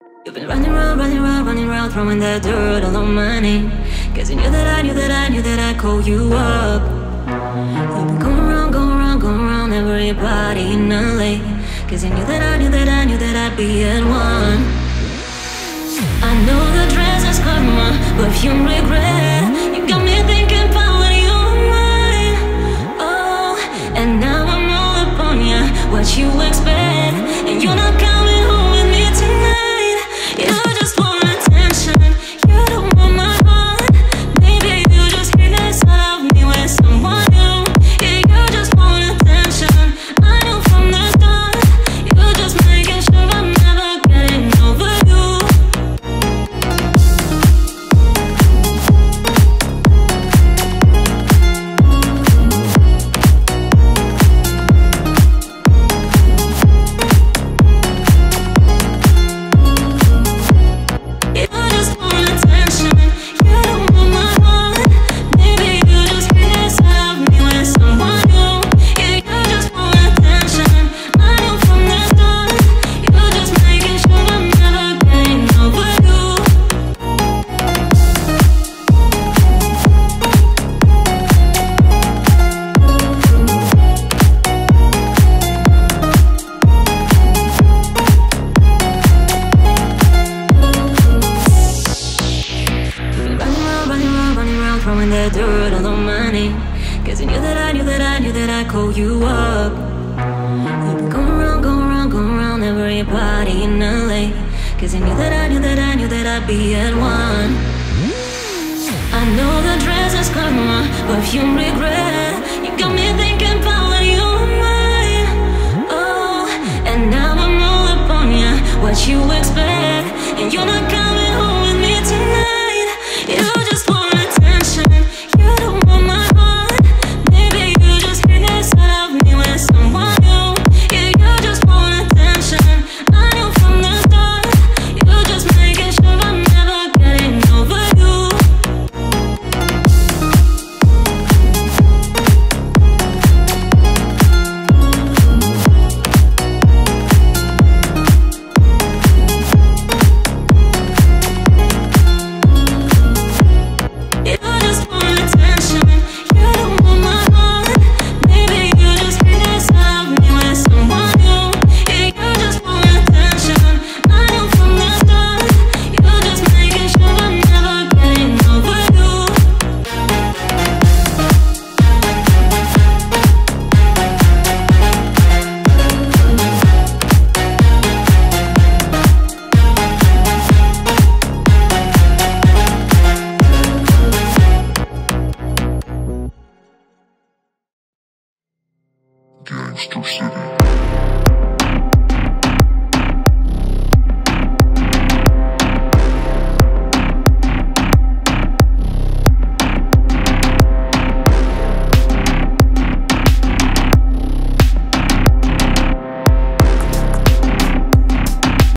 You've been running around, running around, running around, throwing that dirt all on my name. Cause you knew that I knew that I knew that I'd call you up. You've been going around, going around, going around everybody in LA. Cause you knew that I knew that I knew that I'd be at one. I know the dress is karma, perfume regret. You got me thinking about when you were mine. Oh, and now I'm all up on ya. What you expect? And you're not coming home with me tonight. You just want attention. You don't want my heart. Maybe you just hear this out of me with someone new. Yeah, you just want attention. I knew from the start. You're just making sure I'm never getting over you. Throwing that dirt all on my name. Cause you knew that I knew that I knew that I'd call you up. You've been going around, going around, going around everybody in LA. Cause you knew that I knew that I knew that I'd be at one. I know the dress is karma, perfume regret. You got me thinking about when you were mine. Oh, and now I'm all up on ya. What you expect? And you're not coming home with me tonight. You just want attention. You don't want my heart. Maybe you just hear this out of me with someone new. Yeah, you just want attention. I knew from the start. You're just making sure I'm never getting over you. Gangster City.